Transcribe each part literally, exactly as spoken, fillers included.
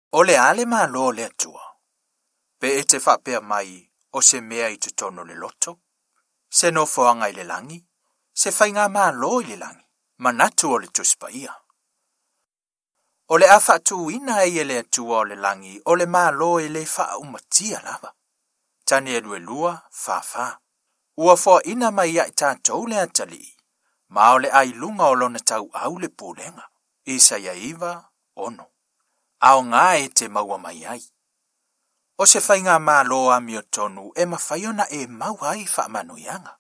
O le ale malo le atua. Pe e te whapea mai o se mea i te tono le loto. Se no foanga i le langi. Se whainga malo i le langi. Manatu o le tuspaia. O le awha tu ina e le atua o le langi. O le malo e le wha umatia lava. Tani e lue lua, fa fa. Ua fo ina mai ia i tātou le atali. Ma o le ai lunga o lona tau au le pūlenga. Isa ia iwa, ono. Ao ngā e te maua mai ai. O se whainga malo a mio tonu e mawhaiona e mau ai wha manuianga.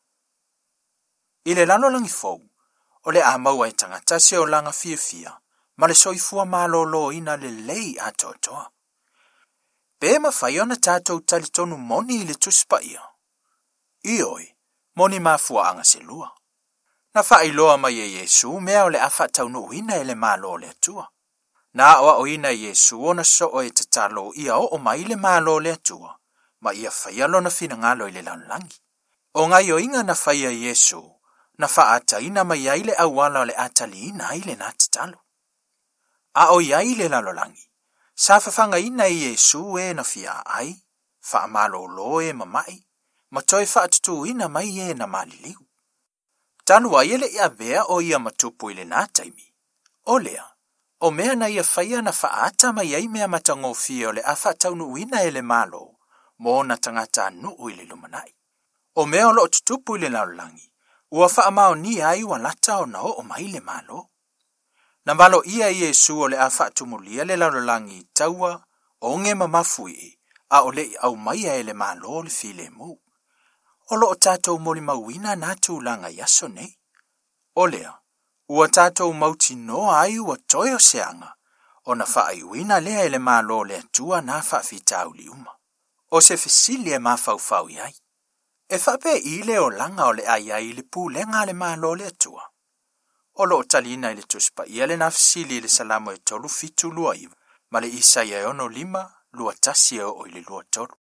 I le lalo langi fou, o le a maua e tangata se o langa fia fia, ma le soifua malo lo ina le lei a totoa. Pe mawhaiona tātou tali tonu moni i le tuspa ia. Ioi, moni mafua anga se lua. Na whailoa mai e Yesu mea o le awha taunu uina e le malo le atua. Na awa o ina Yesu ona so o e te talo ia o o mai le malo le atua, ma ia whaialo na fina ngalo i le lanlangi. O ngai o inga na whaia Yesu, na whaata ina mai aile awala o le atali ina aile na te talo. A o iai le lalolangi, sa whawhanga ina i Yesu e na fia ai, wha malo lo e mamai, ma toi whaatutu ina mai e na maliliu. Tanu ai ele ia vea o ia matupu i le nā taimi. O lea, o mea na ia whaia na whaata mai ai mea matangofia o le awha taunu uina e le malo, mo na tangata nuu i le lumanai. O mea o lo tutupu i le laulangi, ua wha mao ni ai wa lata o na o mai le malo. Na malo ia Yesu o le awha tumulia le laulangi taua, o nge mamafui, a o le au mai e le malo le file mu. O lo tātou moli mauina nā tūlanga yaso nei. O lea, ua tātou mauti no ai ua toyo seanga, o na whaai uina lea ele malo lea tua nā whaafitau li uma. O se fesili e mawhauwhau iai. E whape i le o langa o le ai ai le pūlenga le malo lea tua. O lo talina i le tuspa ia le nā fesili le salamo e tolu fitu lua iwa, ma le Isaia ono lima, lua tasi o i le lua tolu.